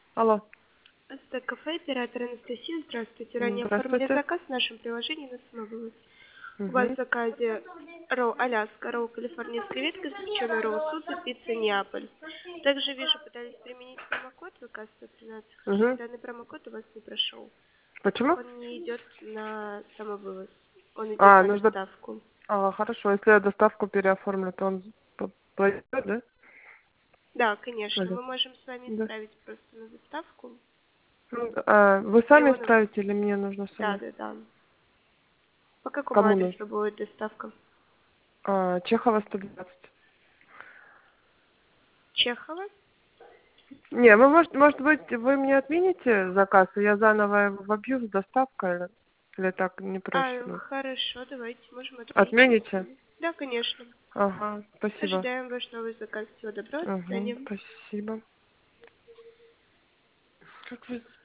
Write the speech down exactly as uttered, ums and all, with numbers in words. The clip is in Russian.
Алло. Это кафе, оператор Анастасия. Здравствуйте. М, Ранее оформили Здравствуйте. заказ в нашем приложении на самовывоз. У вас в Мгм. заказе роу Аляска, роу калифорнийская ветка, запеченный роу Суза, пицца Неаполь. Также вижу, пытались применить промокод вэ ка сто тринадцать. К сожалению, Мгм. данный промокод у вас не прошел, так как Почему? он не идет на самовывоз. Он идет А, на нужно... доставку. А, хорошо. Если я доставку переоформлю, то он п- пойдет, да? Да, конечно. Алло. Мы можем с вами Да. исправить просто на доставку. Ну, а, вы И сами он у вас... справите или мне нужно Да, самой? да, да. По какому Кому нужно? адресу будет доставка? А, Чехова сто двадцать. Чехова? Не, вы, может, может быть, вы мне отмените заказ, и я заново его вобью с доставкой, или, или так не проще А, будет? хорошо, давайте, можем отменить. Отмените? Да, конечно. Ага, спасибо. Ожидаем ваш новый заказ. Всего доброго, до Угу, свидания. спасибо. Как вы